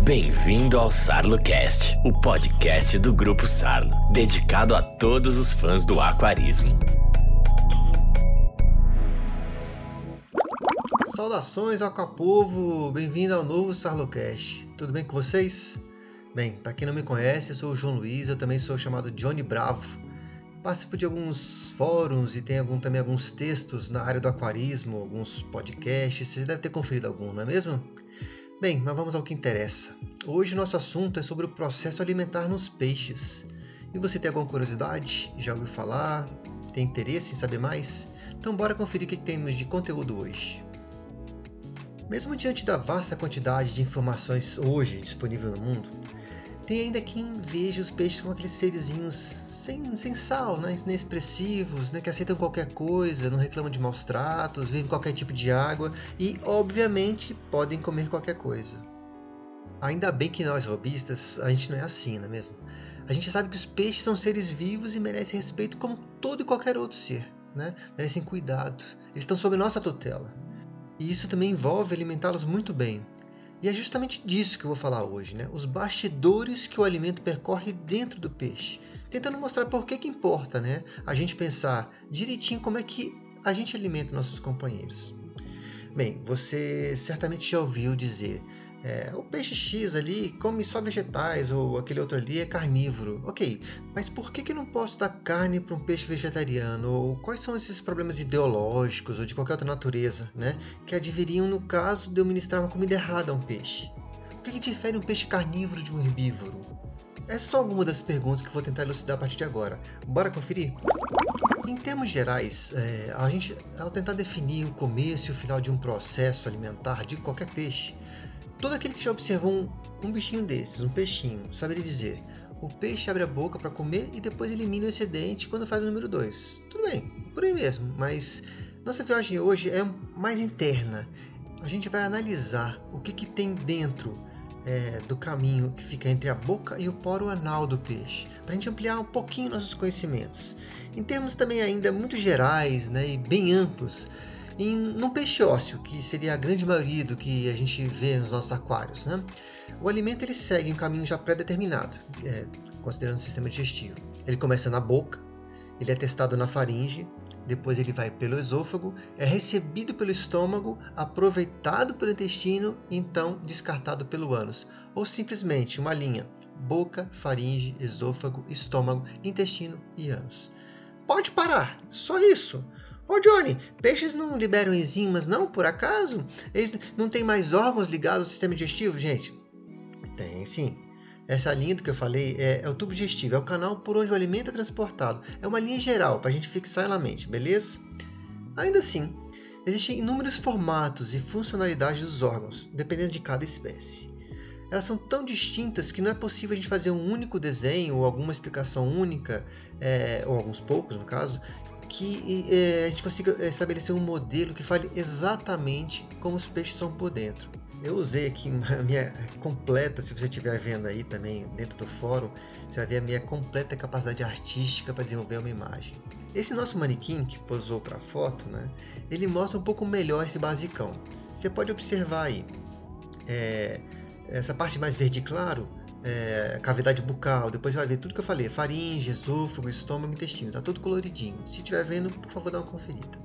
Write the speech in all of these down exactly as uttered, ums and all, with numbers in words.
Bem-vindo ao SarloCast, o podcast do Grupo Sarlo, dedicado a todos os fãs do aquarismo. Saudações, aquapovo! Bem-vindo ao novo SarloCast. Tudo bem com vocês? Bem, para quem não me conhece, eu sou o João Luiz, eu também sou chamado Johnny Bravo. Participo de alguns fóruns e tenho algum, também alguns textos na área do aquarismo, alguns podcasts, você deve ter conferido algum, não é mesmo? Bem, mas vamos ao que interessa. Hoje o nosso assunto é sobre o processo alimentar nos peixes. E você tem alguma curiosidade? Já ouviu falar? Tem interesse em saber mais? Então bora conferir o que temos de conteúdo hoje. Mesmo diante da vasta quantidade de informações hoje disponível no mundo, tem ainda quem veja os peixes como aqueles serizinhos sem, sem sal, né? Inexpressivos, né? Que aceitam qualquer coisa, não reclamam de maus tratos, vivem qualquer tipo de água e, obviamente, podem comer qualquer coisa. Ainda bem que nós, robistas, a gente não é assim, não é mesmo? A gente sabe que os peixes são seres vivos e merecem respeito como todo e qualquer outro ser, né? Merecem cuidado, eles estão sob nossa tutela. E isso também envolve alimentá-los muito bem. E é justamente disso que eu vou falar hoje, né? Os bastidores que o alimento percorre dentro do peixe. Tentando mostrar por que que importa, né? A gente pensar direitinho como é que a gente alimenta nossos companheiros. Bem, você certamente já ouviu dizer, é, o peixe X ali come só vegetais, ou aquele outro ali é carnívoro. Ok, mas por que que eu não posso dar carne para um peixe vegetariano? Ou quais são esses problemas ideológicos ou de qualquer outra natureza, né, que adviriam no caso de eu ministrar uma comida errada a um peixe? O que que difere um peixe carnívoro de um herbívoro? Essas são algumas das perguntas que eu vou tentar elucidar a partir de agora. Bora conferir? Em termos gerais, é, a gente, ao tentar definir o começo e o final de um processo alimentar de qualquer peixe, todo aquele que já observou um, um bichinho desses, um peixinho, saberia dizer: o peixe abre a boca para comer e depois elimina o excedente quando faz o número dois. Tudo bem, por aí mesmo, mas nossa viagem hoje é mais interna. A gente vai analisar o que, que tem dentro é, do caminho que fica entre a boca e o poro anal do peixe, para a gente ampliar um pouquinho nossos conhecimentos. Em termos também ainda muito gerais, né, e bem amplos, em num peixe ósseo, que seria a grande maioria do que a gente vê nos nossos aquários, né? O alimento ele segue um caminho já pré-determinado, é, considerando o sistema digestivo. Ele começa na boca, ele é testado na faringe, depois ele vai pelo esôfago, é recebido pelo estômago, aproveitado pelo intestino e então descartado pelo ânus. Ou simplesmente uma linha: boca, faringe, esôfago, estômago, intestino e ânus. Pode parar, só isso. Ô Johnny, peixes não liberam enzimas não, por acaso? Eles não têm mais órgãos ligados ao sistema digestivo? Gente, tem sim. Essa linha do que eu falei é, é o tubo digestivo, é o canal por onde o alimento é transportado. É uma linha geral, para a gente fixar na mente, beleza? Ainda assim, existem inúmeros formatos e funcionalidades dos órgãos, dependendo de cada espécie. Elas são tão distintas que não é possível a gente fazer um único desenho ou alguma explicação única, é, ou alguns poucos no caso, que é, a gente consiga estabelecer um modelo que fale exatamente como os peixes são por dentro. Eu usei aqui a minha completa, se você estiver vendo aí também dentro do fórum, você vai ver a minha completa capacidade artística para desenvolver uma imagem. Esse nosso manequim que posou para a foto, né, ele mostra um pouco melhor esse basicão. Você pode observar aí, é, essa parte mais verde claro, É, cavidade bucal, depois você vai ver tudo que eu falei: faringe, esôfago, estômago, intestino, tá tudo coloridinho. Se estiver vendo, por favor, dá uma conferida.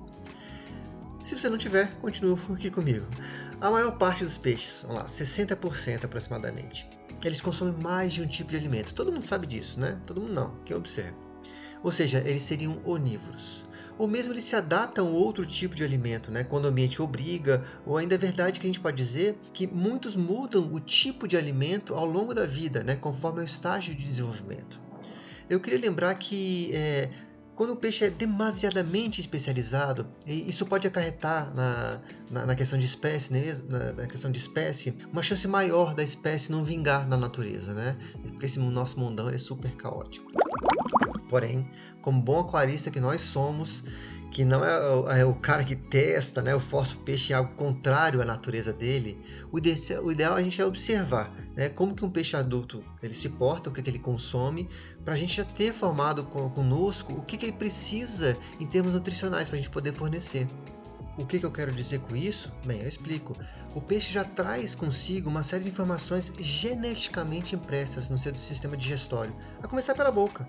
Se você não tiver, continua aqui comigo. A maior parte dos peixes, vamos lá, sessenta por cento aproximadamente, eles consomem mais de um tipo de alimento. Todo mundo sabe disso, né? Todo mundo não, quem observa. Ou seja, eles seriam onívoros. Ou mesmo eles se adaptam a outro tipo de alimento, né, quando o ambiente obriga, ou ainda é verdade que a gente pode dizer que muitos mudam o tipo de alimento ao longo da vida, né, conforme o estágio de desenvolvimento. Eu queria lembrar que é, quando o peixe é demasiadamente especializado, isso pode acarretar na, na, na questão de espécie, né, na, na questão de espécie, uma chance maior da espécie não vingar na natureza, né, porque esse nosso mundão é super caótico. Porém, como bom aquarista que nós somos, que não é o, é o cara que testa, né, ou força o peixe em algo contrário à natureza dele, o, ide- o ideal a gente é observar, né, como que um peixe adulto ele se porta, o que, que ele consome, para a gente já ter formado conosco o que, que ele precisa em termos nutricionais para a gente poder fornecer. O que, que eu quero dizer com isso? Bem, eu explico. O peixe já traz consigo uma série de informações geneticamente impressas no seu sistema digestório, a começar pela boca.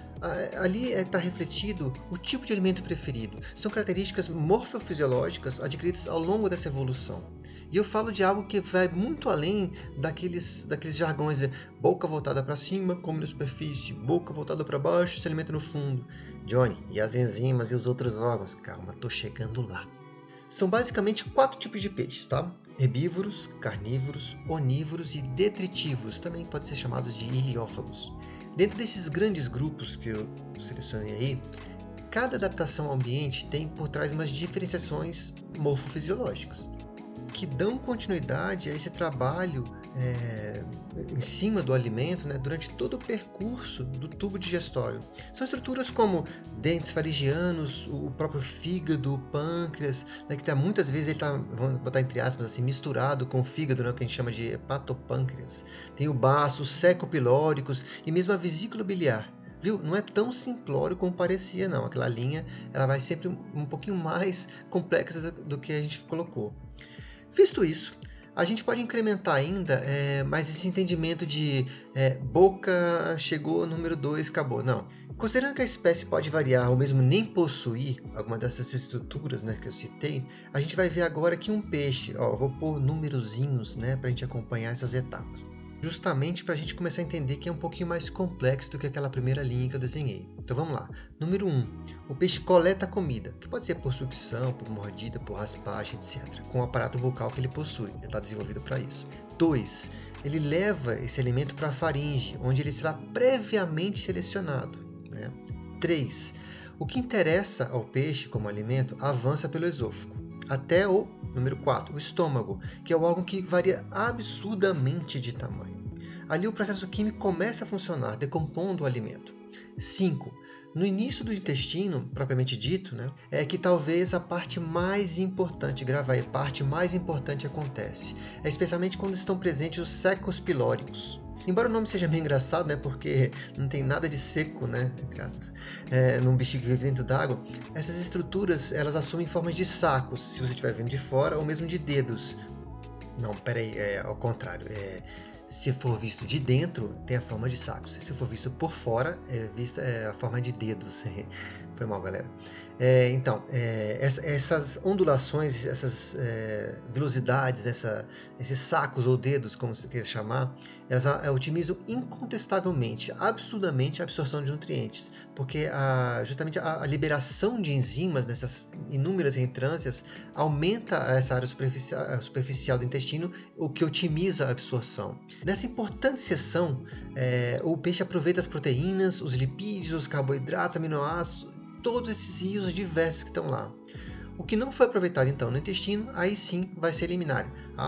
Ali está refletido o tipo de alimento preferido. São características morfofisiológicas adquiridas ao longo dessa evolução. E eu falo de algo que vai muito além daqueles, daqueles jargões de boca voltada para cima, come na superfície, boca voltada para baixo, se alimenta no fundo. Johnny, e as enzimas e os outros órgãos? Calma, tô chegando lá. São basicamente quatro tipos de peixes, tá? Herbívoros, carnívoros, onívoros e detritívoros, também podem ser chamados de iliófagos. Dentro desses grandes grupos que eu selecionei aí, cada adaptação ao ambiente tem por trás umas diferenciações morfofisiológicas, que dão continuidade a esse trabalho é, em cima do alimento, né, durante todo o percurso do tubo digestório. São estruturas como dentes faringianos, o próprio fígado, o pâncreas, né, que tá, muitas vezes ele está, vamos botar entre aspas, assim, misturado com o fígado, né, que a gente chama de hepatopâncreas. Tem o baço, os secopilóricos e mesmo a vesícula biliar. Viu? Não é tão simplório como parecia, não. Aquela linha ela vai sempre um pouquinho mais complexa do que a gente colocou. Visto isso, a gente pode incrementar ainda é, mais esse entendimento de é, boca chegou, número dois, acabou. Não. Considerando que a espécie pode variar ou mesmo nem possuir alguma dessas estruturas, né, que eu citei, a gente vai ver agora que um peixe, ó, eu vou pôr numerozinhos, né, para a gente acompanhar essas etapas. Justamente para a gente começar a entender que é um pouquinho mais complexo do que aquela primeira linha que eu desenhei. Então vamos lá. Número um. O peixe coleta comida, que pode ser por sucção, por mordida, por raspagem, etcétera, com o aparato bucal que ele possui. Ele está desenvolvido para isso. dois. Ele leva esse alimento para a faringe, onde ele será previamente selecionado. Né? três. O que interessa ao peixe como alimento avança pelo esôfago, até o número quatro, o estômago, que é o órgão que varia absurdamente de tamanho. Ali o processo químico começa a funcionar, decompondo o alimento. cinco. No início do intestino, propriamente dito, né, é que talvez a parte mais importante, grava aí, a parte mais importante acontece, é especialmente quando estão presentes os secos pilóricos. Embora o nome seja meio engraçado, né, porque não tem nada de seco, né, entre aspas, é, num bichinho que vive dentro d'água, essas estruturas elas assumem formas de sacos, se você estiver vendo de fora, ou mesmo de dedos. Não, peraí, é ao contrário. É, se for visto de dentro, tem a forma de sacos. Se for visto por fora, é vista é a forma de dedos. Foi mal, galera. É, então, é, essa, essas ondulações, essas é, velocidades, essa, esses sacos ou dedos, como você queira chamar, elas a, a, otimizam incontestavelmente, absurdamente a absorção de nutrientes, porque a, justamente a, a liberação de enzimas nessas inúmeras reentrâncias aumenta essa área superficial, superficial do intestino, o que otimiza a absorção. Nessa importante seção, é, o peixe aproveita as proteínas, os lipídios, os carboidratos, aminoácidos, todos esses rios diversos que estão lá. O que não foi aproveitado então no intestino, aí sim vai ser eliminado.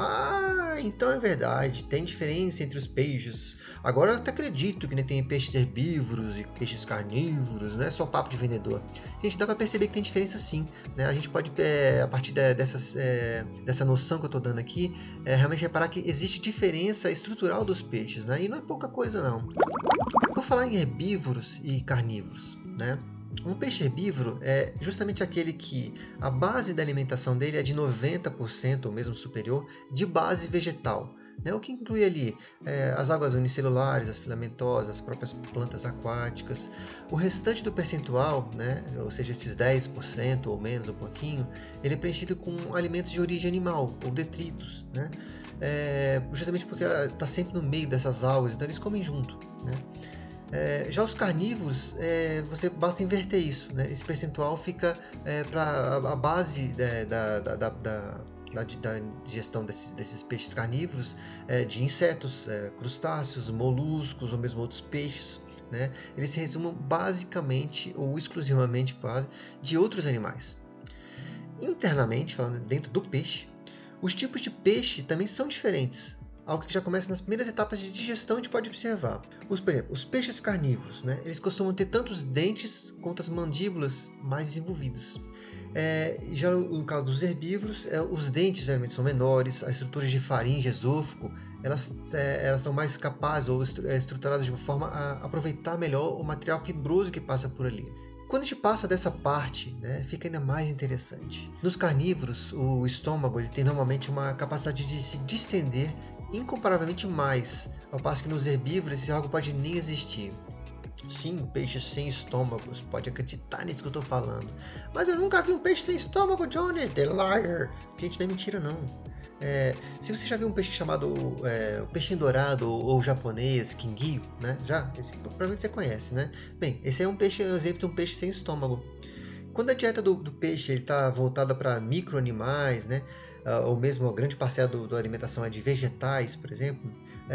Ah, então é verdade, tem diferença entre os peixes. Agora eu até acredito que né, tem peixes herbívoros e peixes carnívoros, não é só papo de vendedor. Gente, dá para perceber que tem diferença sim. Né? A gente pode, é, a partir de, dessas, é, dessa noção que eu estou dando aqui, é, realmente reparar que existe diferença estrutural dos peixes, né? E não é pouca coisa não. Vou falar em herbívoros e carnívoros, né? Um peixe herbívoro é justamente aquele que a base da alimentação dele é de noventa por cento ou mesmo superior de base vegetal, né? O que inclui ali é, as algas unicelulares, as filamentosas, as próprias plantas aquáticas. O restante do percentual, né, ou seja, esses dez por cento ou menos um pouquinho, ele é preenchido com alimentos de origem animal ou detritos, né? É, justamente porque está sempre no meio dessas algas, então eles comem junto, né? É, já os carnívoros, é, você basta inverter isso, né? Esse percentual fica é, para a, a base é, da, da, da, da, da, da digestão desses, desses peixes carnívoros, é, de insetos, é, crustáceos, moluscos ou mesmo outros peixes, né? Eles se resumam basicamente ou exclusivamente quase de outros animais. Internamente, falando dentro do peixe, os tipos de peixe também são diferentes. Algo que já começa nas primeiras etapas de digestão, a gente pode observar. Os, por exemplo, os peixes carnívoros, né, eles costumam ter tanto os dentes quanto as mandíbulas mais desenvolvidos. É, já no caso dos herbívoros, é, os dentes geralmente são menores, as estruturas de faringe, esôfago, elas, é, elas são mais capazes ou estru- é, estruturadas de uma forma a aproveitar melhor o material fibroso que passa por ali. quando a gente passa dessa parte, né, fica ainda mais interessante. Nos carnívoros, o estômago ele tem normalmente uma capacidade de se distender incomparavelmente mais, ao passo que nos herbívoros esse algo pode nem existir. Sim, peixes sem estômagos, pode acreditar nisso que eu tô falando. Mas eu nunca vi um peixe sem estômago, Johnny, the liar. Gente, não é mentira não. É, se você já viu um peixe chamado é, o peixe dourado ou, ou japonês, Kingio, né? Já? Esse, provavelmente você conhece, né? Bem, esse é um peixe, um exemplo de um peixe sem estômago. Quando a dieta do, do peixe está voltada para micro-animais, né? Uh, ou mesmo a grande parcela do, da alimentação é de vegetais, por exemplo,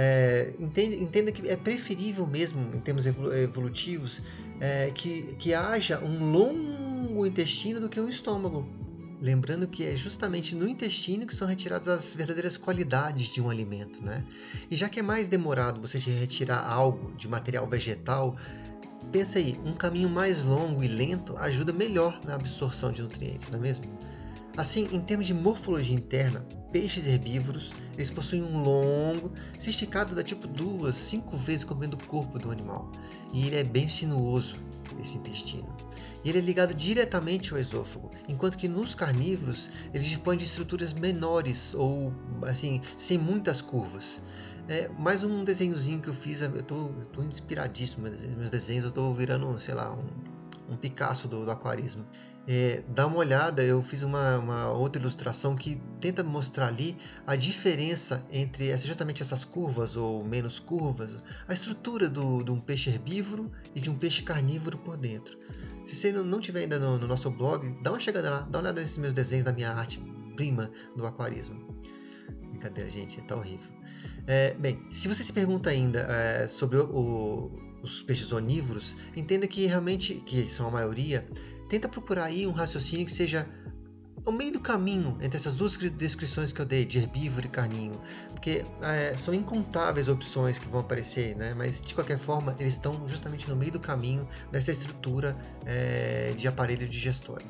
é, entenda, entenda que é preferível mesmo, em termos evolutivos, é, que, que haja um longo intestino do que um estômago. Lembrando que é justamente no intestino que são retiradas as verdadeiras qualidades de um alimento, né? E já que é mais demorado você retirar algo de material vegetal, pensa aí, um caminho mais longo e lento ajuda melhor na absorção de nutrientes, não é mesmo? Assim, em termos de morfologia interna, peixes herbívoros eles possuem um longo, se esticado dá tipo duas, cinco vezes o comprimento do corpo do animal. E ele é bem sinuoso, esse intestino. E ele é ligado diretamente ao esôfago, enquanto que nos carnívoros eles dispõem de estruturas menores ou assim, sem muitas curvas. É, mais um desenhozinho que eu fiz, eu tô, eu tô inspiradíssimo, meus desenhos, eu tô virando, sei lá, um, um Picasso do, do aquarismo. É, dá uma olhada, eu fiz uma, uma outra ilustração que tenta mostrar ali a diferença entre essa, justamente essas curvas ou menos curvas, a estrutura do, de um peixe herbívoro e de um peixe carnívoro por dentro. Se você não estiver ainda no, no nosso blog, dá uma chegada lá, dá uma olhada nesses meus desenhos da minha arte prima do aquarismo. Brincadeira, gente, tá horrível. É, bem, se você se pergunta ainda é, sobre o, o, os peixes onívoros, entenda que realmente, que são a maioria, tenta procurar aí um raciocínio que seja ao meio do caminho entre essas duas descrições que eu dei, de herbívoro e carnívoro, porque é, são incontáveis opções que vão aparecer, né? Mas de qualquer forma eles estão justamente no meio do caminho dessa estrutura é, de aparelho digestório.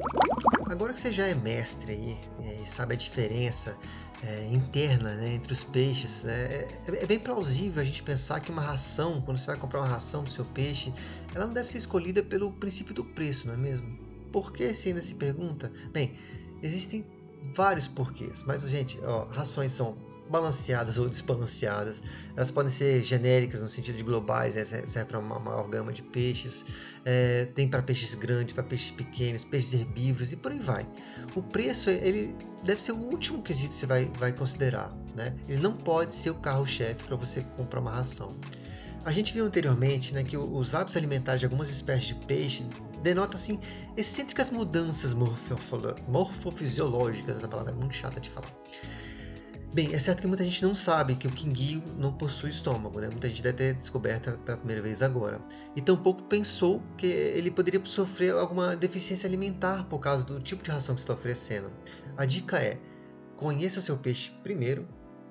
Agora que você já é mestre aí é, e sabe a diferença é, interna, né, entre os peixes, né, é, é bem plausível a gente pensar que uma ração, quando você vai comprar uma ração do seu peixe, ela não deve ser escolhida pelo princípio do preço, não é mesmo? Por que você ainda se pergunta? Bem, existem vários porquês, mas gente, ó, rações são balanceadas ou desbalanceadas, elas podem ser genéricas no sentido de globais, né? Serve para uma maior gama de peixes, é, tem para peixes grandes, para peixes pequenos, peixes herbívoros e por aí vai. O preço ele deve ser o último quesito que você vai, vai considerar, né? Ele não pode ser o carro-chefe para você comprar uma ração. A gente viu anteriormente, né, que os hábitos alimentares de algumas espécies de peixe denotam assim, excêntricas mudanças morfofisiológicas, essa palavra é muito chata de falar. Bem, é certo que muita gente não sabe que o Kingio não possui estômago, né? Muita gente deve ter descoberto pela primeira vez agora. E tampouco pensou que ele poderia sofrer alguma deficiência alimentar por causa do tipo de ração que você está oferecendo. A dica é, conheça o seu peixe primeiro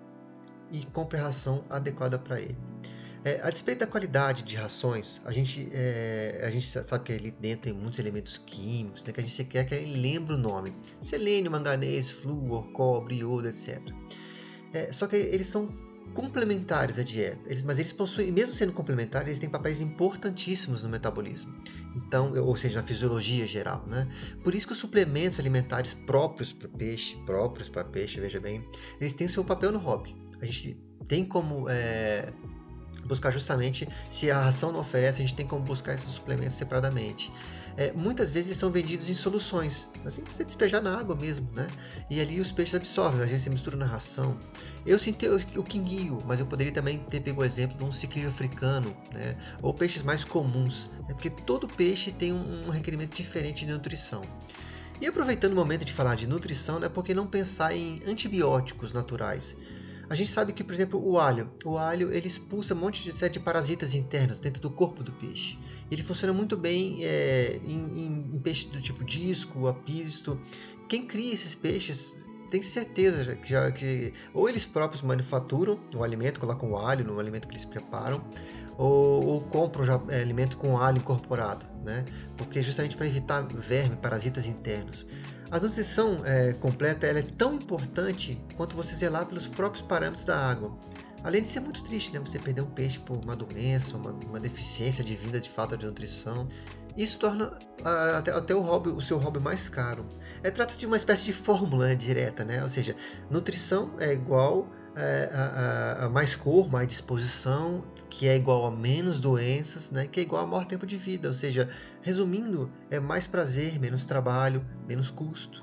e compre a ração adequada para ele. É, a despeito da qualidade de rações, a gente, é, a gente sabe que ali dentro tem muitos elementos químicos, né, que a gente quer que ele lembre o nome. Selênio, manganês, flúor, cobre, iodo, etcétera. É, só que eles são complementares à dieta, eles, mas eles possuem, mesmo sendo complementares, eles têm papéis importantíssimos no metabolismo, então, ou seja, na fisiologia geral, né? Por isso que os suplementos alimentares próprios para peixe, próprios para peixe, veja bem, eles têm seu papel no hobby. A gente tem como é, buscar justamente, se a ração não oferece, a gente tem como buscar esses suplementos separadamente. É, muitas vezes eles são vendidos em soluções, assim você despejar na água mesmo, né? E ali os peixes absorvem, às vezes você mistura na ração. Eu senti o, o Kingio, mas eu poderia também ter pego o exemplo de um ciclídeo africano, né? Ou peixes mais comuns, né? Porque todo peixe tem um, um requerimento diferente de nutrição. E aproveitando o momento de falar de nutrição, né? Por que não pensar em antibióticos naturais? A gente sabe que, por exemplo, o alho, o alho ele expulsa um monte de, série de parasitas internos dentro do corpo do peixe. Ele funciona muito bem é, em, em, em peixes do tipo disco, apisto. Quem cria esses peixes tem certeza que, já, que ou eles próprios manufaturam o alimento, colocam o alho no alimento que eles preparam, ou, ou compram já, é, alimento com alho incorporado, né? Porque justamente para evitar verme, parasitas internos. A nutrição é, completa ela é tão importante quanto você zelar pelos próprios parâmetros da água. Além de ser muito triste, né? Você perder um peixe por uma doença, uma, uma deficiência advinda de falta de nutrição. Isso torna a, até, até o, hobby, o seu hobby mais caro. É, trata-se de uma espécie de fórmula, né, direta, né? Ou seja, nutrição é igual é, a, a, a mais cor, mais disposição, que é igual a menos doenças, né? Que é igual a maior tempo de vida. Ou seja, resumindo, é mais prazer, menos trabalho, menos custo.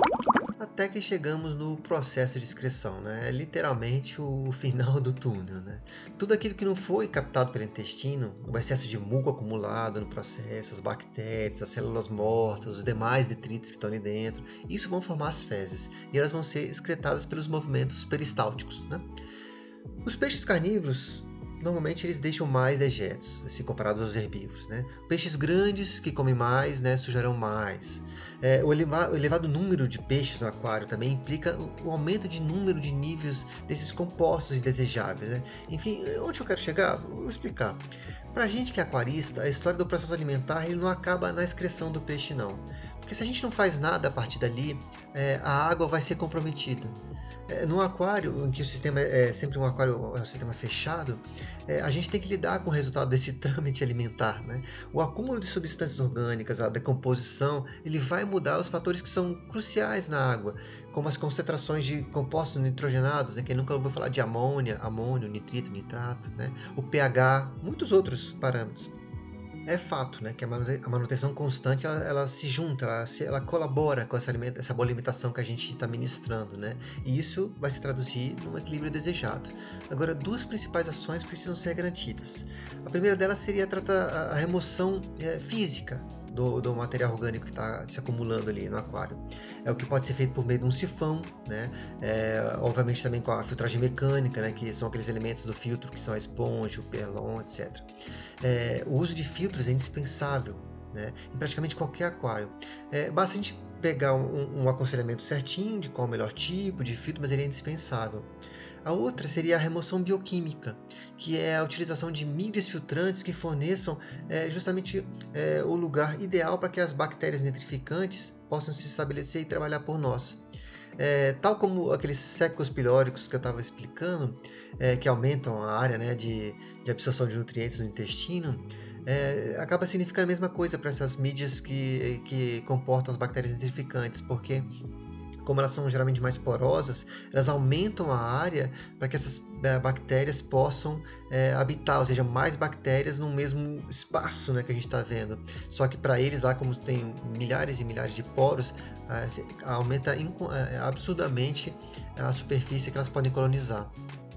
Até que chegamos no processo de excreção, né? É literalmente o final do túnel, né? Tudo aquilo que não foi captado pelo intestino, o excesso de muco acumulado no processo, as bactérias, as células mortas, os demais detritos que estão ali dentro, isso vão formar as fezes e elas vão ser excretadas pelos movimentos peristálticos, né? Os peixes carnívoros, normalmente eles deixam mais dejetos, se comparados aos herbívoros, né? Peixes grandes que comem mais, né, sujarão mais. É, o, eleva- o elevado número de peixes no aquário também implica o, o aumento de número de níveis desses compostos indesejáveis, né? Enfim, onde eu quero chegar? Vou explicar. Pra gente que é aquarista, a história do processo alimentar ele não acaba na excreção do peixe, não. Porque se a gente não faz nada a partir dali, é, a água vai ser comprometida. É, num aquário, em que o sistema é sempre um aquário, é um sistema fechado, é, a gente tem que lidar com o resultado desse trâmite alimentar, né? O acúmulo de substâncias orgânicas, a decomposição, ele vai mudar os fatores que são cruciais na água, como as concentrações de compostos nitrogenados, né? Quem nunca ouviu falar de amônia, amônio, nitrito, nitrato, né? O pH, muitos outros parâmetros. É fato, né, que a manutenção constante ela, ela se junta, ela, se, ela colabora com essa, alimenta, essa boa alimentação que a gente está ministrando, né? E isso vai se traduzir num equilíbrio desejado. Agora, duas principais ações precisam ser garantidas. A primeira delas seria tratar a remoção é, física do, do material orgânico que está se acumulando ali no aquário. É o que pode ser feito por meio de um sifão, né? É, obviamente também com a filtragem mecânica, né? Que são aqueles elementos do filtro que são a esponja, o perlon, etcétera. É, o uso de filtros é indispensável, né? Em praticamente qualquer aquário. É, basta a gente pegar um, um aconselhamento certinho de qual é o melhor tipo de filtro, mas ele é indispensável. A outra seria a remoção bioquímica, que é a utilização de mídias filtrantes que forneçam é, justamente é, o lugar ideal para que as bactérias nitrificantes possam se estabelecer e trabalhar por nós. É, tal como aqueles secos pilóricos que eu estava explicando, é, que aumentam a área, né, de, de absorção de nutrientes no intestino, é, acaba significando a mesma coisa para essas mídias que, que comportam as bactérias nitrificantes, porque como elas são geralmente mais porosas, elas aumentam a área para que essas bactérias possam é, habitar, ou seja, mais bactérias no mesmo espaço, né, que a gente está vendo. Só que para eles lá, como tem milhares e milhares de poros, é, aumenta é, absurdamente a superfície que elas podem colonizar.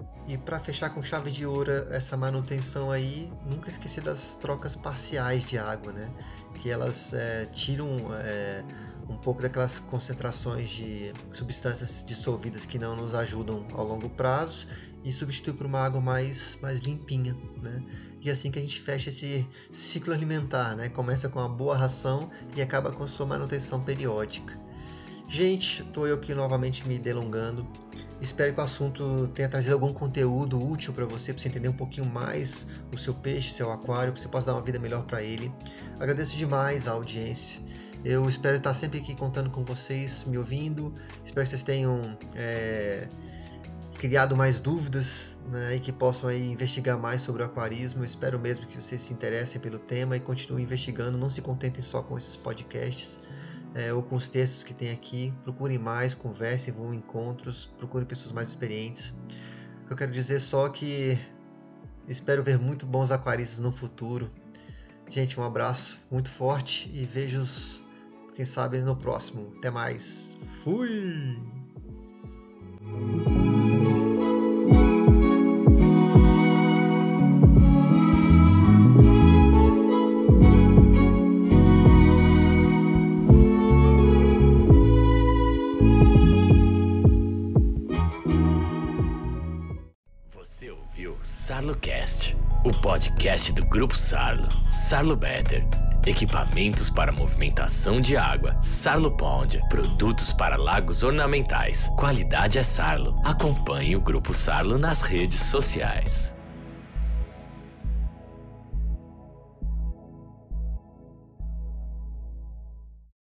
E para fechar com chave de ouro essa manutenção aí, nunca esquecer das trocas parciais de água, né? Que elas é, tiram é, um pouco daquelas concentrações de substâncias dissolvidas que não nos ajudam ao longo prazo e substitui por uma água mais, mais limpinha, né? E assim que a gente fecha esse ciclo alimentar, né? Começa com uma boa ração e acaba com a sua manutenção periódica. Gente, estou eu aqui novamente me delongando. Espero que o assunto tenha trazido algum conteúdo útil para você, para você entender um pouquinho mais o seu peixe, seu aquário, para você possa dar uma vida melhor para ele. Agradeço demais a audiência. Eu espero estar sempre aqui contando com vocês, me ouvindo. Espero que vocês tenham é, criado mais dúvidas, né, e que possam aí investigar mais sobre o aquarismo. Eu espero mesmo que vocês se interessem pelo tema e continuem investigando. Não se contentem só com esses podcasts. É, ou com os textos que tem aqui, procurem mais, conversem, vão em encontros, procurem pessoas mais experientes. Eu quero dizer só que espero ver muito bons aquaristas no futuro. Gente, um abraço muito forte e vejo-os, quem sabe, no próximo. Até mais. Fui! SarloCast, o podcast do Grupo Sarlo. Sarlo Better, equipamentos para movimentação de água. Sarlo Pond, produtos para lagos ornamentais. Qualidade é Sarlo. Acompanhe o Grupo Sarlo nas redes sociais.